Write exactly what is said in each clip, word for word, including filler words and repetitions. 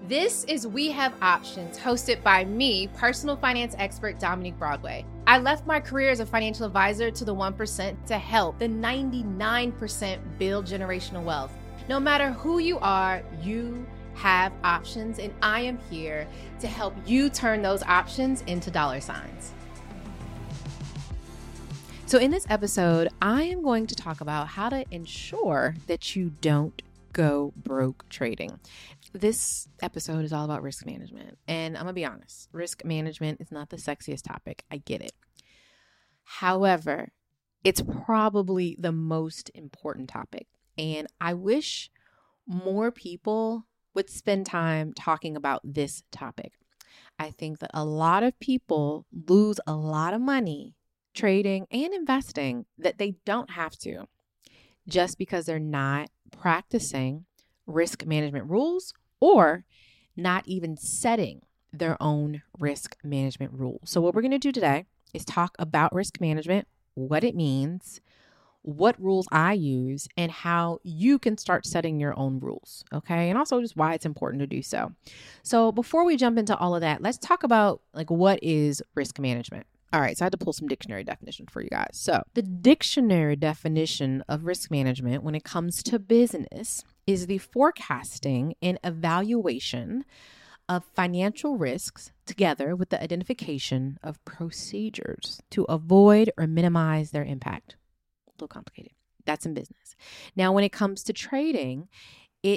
This is We Have Options, hosted by me, personal finance expert Dominique Broadway. I left my career as a financial advisor to the one percent to help the ninety-nine percent build generational wealth. No matter who you are, you have options, and I am here to help you turn those options into dollar signs. So in this episode, I am going to talk about how to ensure that you don't go broke trading. This episode is all about risk management. And I'm going to be honest, risk management is not the sexiest topic. I get it. However, it's probably the most important topic. And I wish more people would spend time talking about this topic. I think that a lot of people lose a lot of money trading and investing that they don't have to just because they're not practicing risk management rules or not even setting their own risk management rules. So what we're going to do today is talk about risk management, what it means, what rules I use, and how you can start setting your own rules, okay? And also just why it's important to do so. So before we jump into all of that, let's talk about like what is risk management. All right, so I had to pull some dictionary definitions for you guys. So the dictionary definition of risk management when it comes to business is the forecasting and evaluation of financial risks together with the identification of procedures to avoid or minimize their impact. A little complicated. That's in business. Now, when it comes to trading, it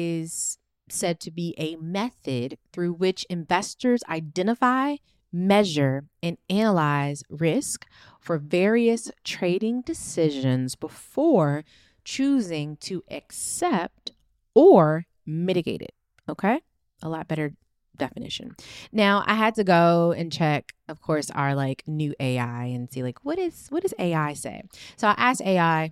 is said to be a method through which investors identify, measure, and analyze risk for various trading decisions before choosing to accept or mitigate it. Okay? A lot better definition. Now, I had to go and check, of course, our like new A I and see like, what is, what does A I say? So I asked A I,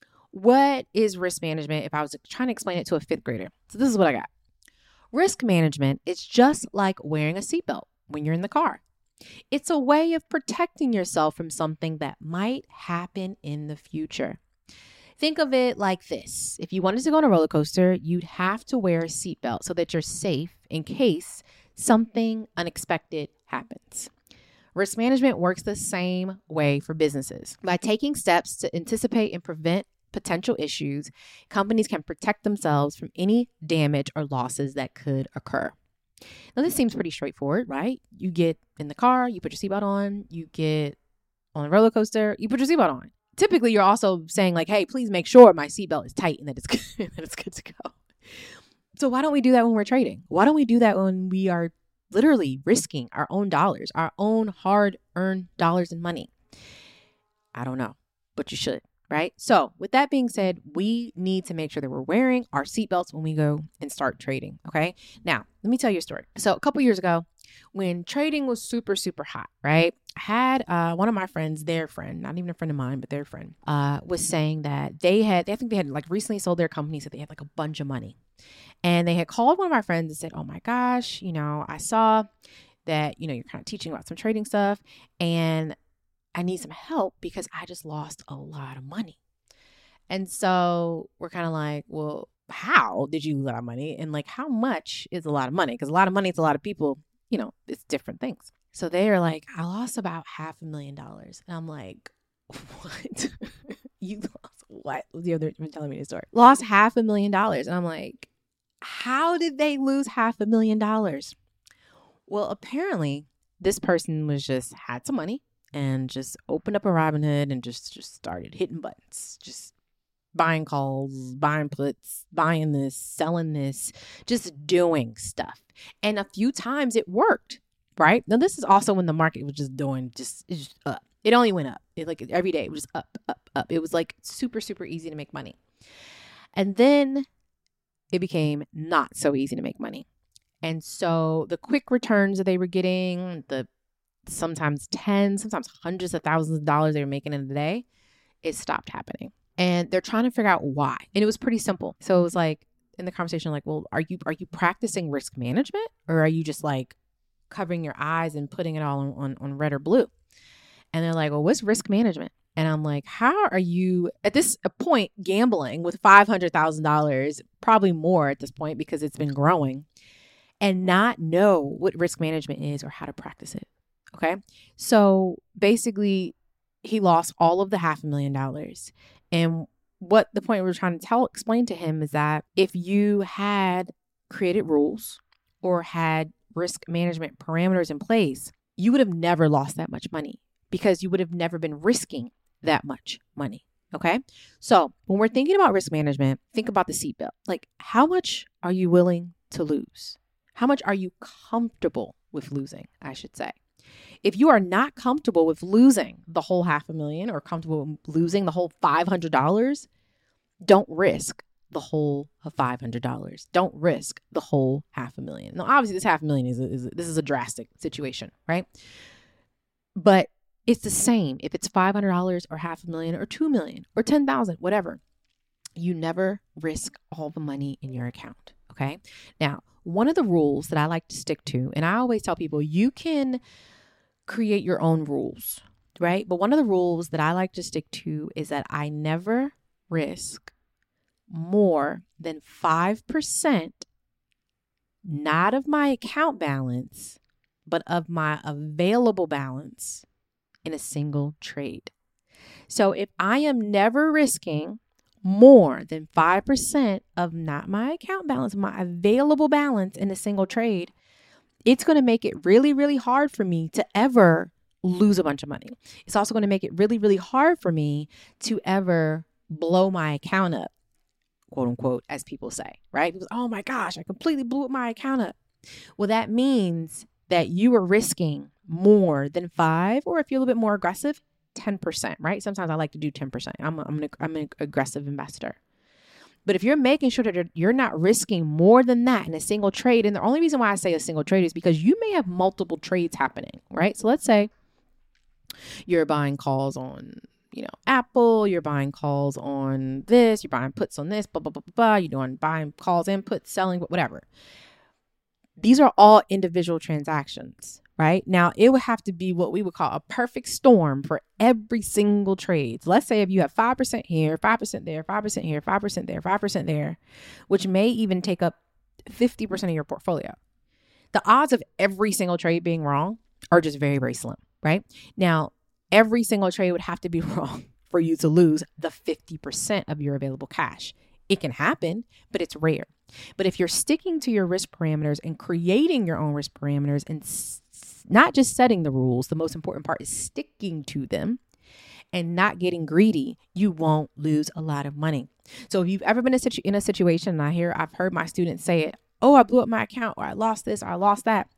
what is risk management if I was trying to explain it to a fifth grader? So this is what I got. Risk management is just like wearing a seatbelt when you're in the car. It's a way of protecting yourself from something that might happen in the future. Think of it like this. If you wanted to go on a roller coaster, you'd have to wear a seatbelt so that you're safe in case something unexpected happens. Risk management works the same way for businesses. By taking steps to anticipate and prevent potential issues, companies can protect themselves from any damage or losses that could occur. Now, this seems pretty straightforward, right? You get in the car, you put your seatbelt on, you get on a roller coaster, you put your seatbelt on. Typically, you're also saying like, hey, please make sure my seatbelt is tight and that it's good, that it's good to go. So why don't we do that when we're trading? Why don't we do that when we are literally risking our own dollars, our own hard-earned dollars and money? I don't know, but you should, right? So with that being said, we need to make sure that we're wearing our seatbelts when we go and start trading, okay? Now, let me tell you a story. So a couple years ago, when trading was super, super hot, right? I had uh, one of my friends, their friend, not even a friend of mine, but their friend, uh, was saying that they had, I think they had like recently sold their company, so they had like a bunch of money. And they had called one of my friends and said, oh my gosh, you know, I saw that, you know, you're kind of teaching about some trading stuff and I need some help because I just lost a lot of money. And so we're kind of like, well, how did you lose a lot of money? And like, how much is a lot of money? Because a lot of money to a lot of people, you know, it's different things. So they are like, I lost about half a million dollars. And I'm like, what? You lost what? The other telling me the story. Lost half a million dollars. And I'm like, how did they lose half a million dollars? Well, apparently this person was just had some money and just opened up a Robinhood and just, just started hitting buttons, just buying calls, buying puts, buying this, selling this, just doing stuff. And a few times it worked, right? Now, this is also when the market was just doing just, it's just up. It only went up. It like every day it was just up, up, up. It was like super, super easy to make money. And then it became not so easy to make money. And so the quick returns that they were getting, the sometimes tens, sometimes hundreds of thousands of dollars they were making in a day, it stopped happening. And they're trying to figure out why. And it was pretty simple. So it was like in the conversation, like, well, are you are you practicing risk management, or are you just like covering your eyes and putting it all on, on, on red or blue? And they're like, well, what's risk management? And I'm like, how are you at this point gambling with five hundred thousand dollars, probably more at this point because it's been growing, and not know what risk management is or how to practice it. Okay. So basically, he lost all of the half a million dollars. And what the point we we're trying to tell, explain to him is that if you had created rules or had risk management parameters in place, you would have never lost that much money because you would have never been risking that much money. Okay. So when we're thinking about risk management, think about the seatbelt. Like, how much are you willing to lose? How much are you comfortable with losing, I should say? If you are not comfortable with losing the whole half a million or comfortable with losing the whole five hundred dollars, don't risk the whole of five hundred dollars. Don't risk the whole half a million. Now, obviously, this half a million is, a, is a, this is a drastic situation, right? But it's the same if it's five hundred dollars or half a million or two million or ten thousand, whatever. You never risk all the money in your account. Okay. Now, one of the rules that I like to stick to, and I always tell people you can create your own rules, right? But one of the rules that I like to stick to is that I never risk more than five percent, not of my account balance, but of my available balance in a single trade. So if I am never risking more than five percent of not my account balance, my available balance in a single trade, it's going to make it really, really hard for me to ever lose a bunch of money. It's also going to make it really, really hard for me to ever blow my account up, quote unquote, as people say, right? Because, oh my gosh, I completely blew up my account up. Well, that means that you are risking more than five, or if you're a little bit more aggressive, ten percent, right? Sometimes I like to do ten percent. I'm, a, I'm, an, I'm an aggressive investor. But if you're making sure that you're not risking more than that in a single trade, and the only reason why I say a single trade is because you may have multiple trades happening, right? So let's say you're buying calls on, you know, Apple, you're buying calls on this, you're buying puts on this, blah, blah, blah, blah, blah. You're doing buying calls, inputs, selling, whatever. These are all individual transactions, right? Now, it would have to be what we would call a perfect storm for every single trade. So let's say if you have five percent here, five percent there, five percent here, five percent there, five percent there, which may even take up fifty percent of your portfolio. The odds of every single trade being wrong are just very, very slim, right? Now, every single trade would have to be wrong for you to lose the fifty percent of your available cash. It can happen, but it's rare. But if you're sticking to your risk parameters and creating your own risk parameters and s- not just setting the rules, the most important part is sticking to them and not getting greedy, you won't lose a lot of money. So if you've ever been in a, situ- in a situation, and I hear, I've heard my students say it, oh, I blew up my account, or I lost this, or I lost that.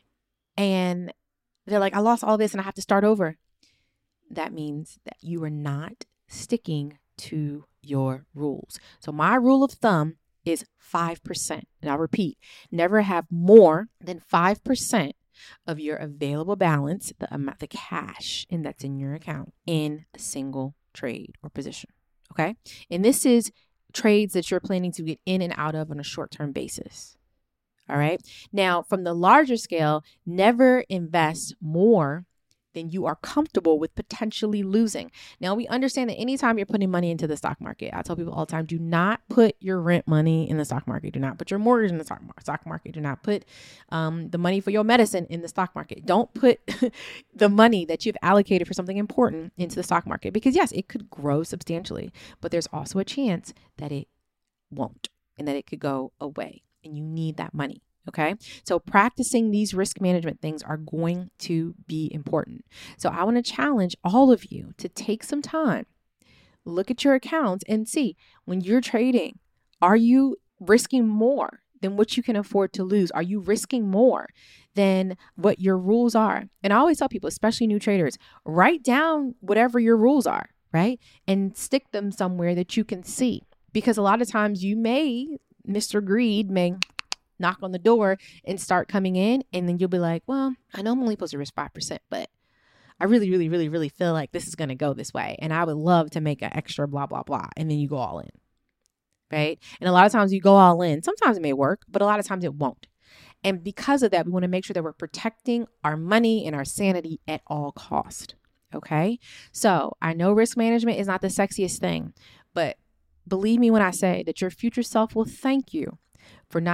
And they're like, I lost all this and I have to start over. That means that you are not sticking to your rules. So my rule of thumb is five percent. And I'll repeat, never have more than five percent of your available balance, the amount, the cash, and that's in your account in a single trade or position. Okay. And this is trades that you're planning to get in and out of on a short-term basis. All right. Now, from the larger scale, never invest more than you are comfortable with potentially losing. Now, we understand that anytime you're putting money into the stock market, I tell people all the time, do not put your rent money in the stock market. Do not put your mortgage in the stock market. Do not put um, the money for your medicine in the stock market. Don't put the money that you've allocated for something important into the stock market, because yes, it could grow substantially, but there's also a chance that it won't and that it could go away, and you need that money. Okay. So practicing these risk management things are going to be important. So I want to challenge all of you to take some time, look at your accounts and see, when you're trading, are you risking more than what you can afford to lose? Are you risking more than what your rules are? And I always tell people, especially new traders, write down whatever your rules are, right? And stick them somewhere that you can see, because a lot of times you may, Mister Greed may knock on the door and start coming in. And then you'll be like, well, I know I'm only supposed to risk five percent, but I really, really, really, really feel like this is going to go this way. And I would love to make an extra blah, blah, blah. And then you go all in. Right. And a lot of times you go all in. Sometimes it may work, but a lot of times it won't. And because of that, we want to make sure that we're protecting our money and our sanity at all cost. Okay. So I know risk management is not the sexiest thing, but believe me when I say that your future self will thank you for not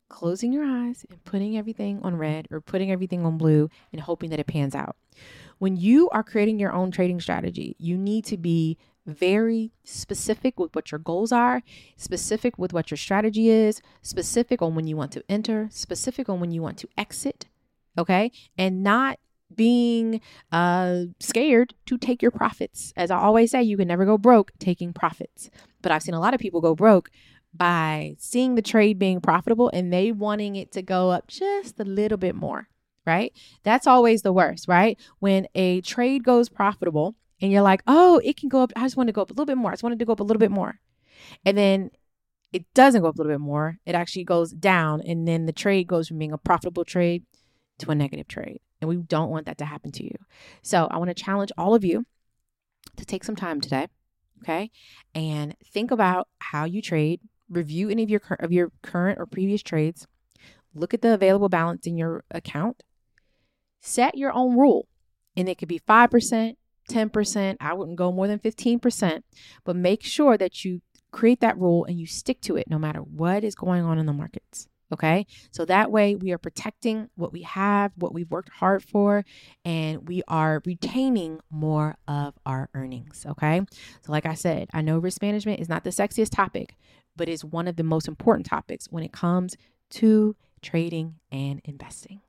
closing your eyes and putting everything on red or putting everything on blue and hoping that it pans out. When you are creating your own trading strategy, you need to be very specific with what your goals are, specific with what your strategy is, specific on when you want to enter, specific on when you want to exit, okay? And not being uh, scared to take your profits. As I always say, you can never go broke taking profits. But I've seen a lot of people go broke by seeing the trade being profitable and they wanting it to go up just a little bit more, right? That's always the worst, right? When a trade goes profitable and you're like, oh, it can go up. I just want to go up a little bit more. I just wanted to go up a little bit more. And then it doesn't go up a little bit more. It actually goes down. And then the trade goes from being a profitable trade to a negative trade. And we don't want that to happen to you. So I want to challenge all of you to take some time today, okay? And think about how you trade. Review any of your of your current or previous trades. Look at the available balance in your account. Set your own rule. And it could be five percent, ten percent. I wouldn't go more than fifteen percent. But make sure that you create that rule and you stick to it no matter what is going on in the markets. Okay, so that way we are protecting what we have, what we've worked hard for, and we are retaining more of our earnings. Okay, so like I said, I know risk management is not the sexiest topic, but it's one of the most important topics when it comes to trading and investing.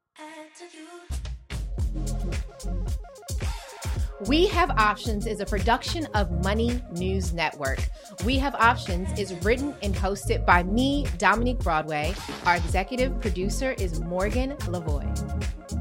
We Have Options is a production of Money News Network. We Have Options is written and hosted by me, Dominique Broadway. Our executive producer is Morgan Lavoie.